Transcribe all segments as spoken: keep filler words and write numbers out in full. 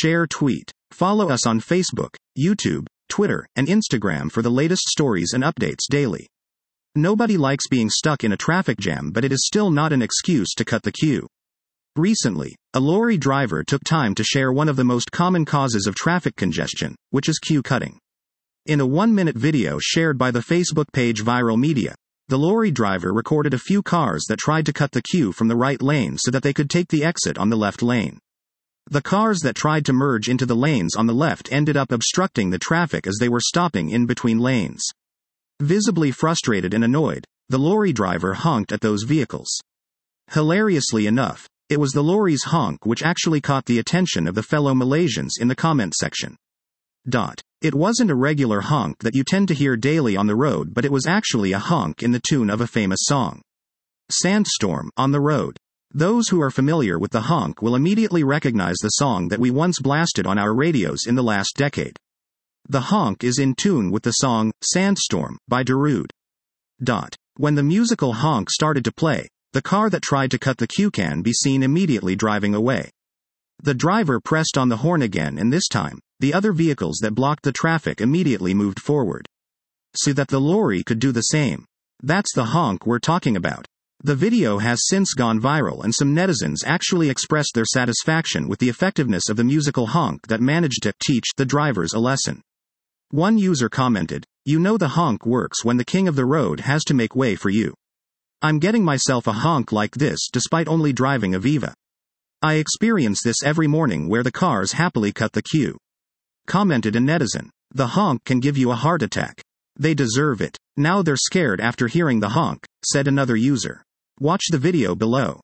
Share tweet. Follow us on Facebook, YouTube, Twitter, and Instagram for the latest stories and updates daily. Nobody likes being stuck in a traffic jam, but it is still not an excuse to cut the queue. Recently, a lorry driver took time to share one of the most common causes of traffic congestion, which is queue cutting. In a one-minute video shared by the Facebook page Viral Media, the lorry driver recorded a few cars that tried to cut the queue from the right lane so that they could take the exit on the left lane. The cars that tried to merge into the lanes on the left ended up obstructing the traffic as they were stopping in between lanes. Visibly frustrated and annoyed, the lorry driver honked at those vehicles. Hilariously enough, it was the lorry's honk which actually caught the attention of the fellow Malaysians in the comment section. Dot. It wasn't a regular honk that you tend to hear daily on the road, but it was actually a honk in the tune of a famous song. Sandstorm, on the road. Those who are familiar with the honk will immediately recognize the song that we once blasted on our radios in the last decade. The honk is in tune with the song, Sandstorm, by Darude. Dot. When the musical honk started to play, the car that tried to cut the queue can be seen immediately driving away. The driver pressed on the horn again, and this time, the other vehicles that blocked the traffic immediately moved forward, so that the lorry could do the same. That's the honk we're talking about. The video has since gone viral, and some netizens actually expressed their satisfaction with the effectiveness of the musical honk that managed to teach the drivers a lesson. One user commented, "You know the honk works when the king of the road has to make way for you. I'm getting myself a honk like this despite only driving a Viva. I experience this every morning where the cars happily cut the queue." Commented a netizen. "The honk can give you a heart attack. They deserve it. Now they're scared after hearing the honk," said another user. Watch the video below.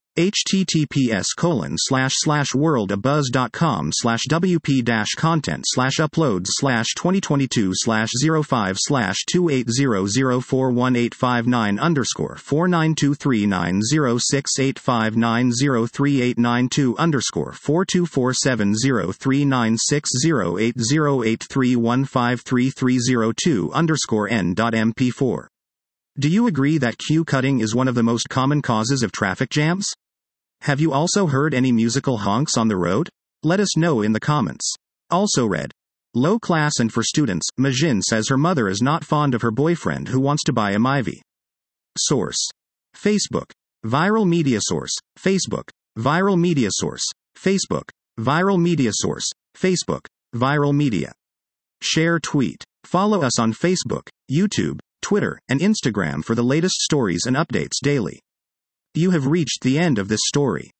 https colon slash slash worldabuzz.com slash wp dash content slash uploads slash 2022 slash 05 slash 28004185 underscore 4923906859038992 underscore 42470396080831533302 underscore n.mp4. Do you agree that queue cutting is one of the most common causes of traffic jams? Have you also heard any musical honks on the road? Let us know in the comments. Also read. Low class and for students, Majin says her mother is not fond of her boyfriend who wants to buy a Myvi. Source. Facebook. Viral Media Source. Facebook. Viral Media Source. Facebook. Viral Media Source. Facebook. Viral Media. Share tweet. Follow us on Facebook, YouTube, Twitter, and Instagram for the latest stories and updates daily. You have reached the end of this story.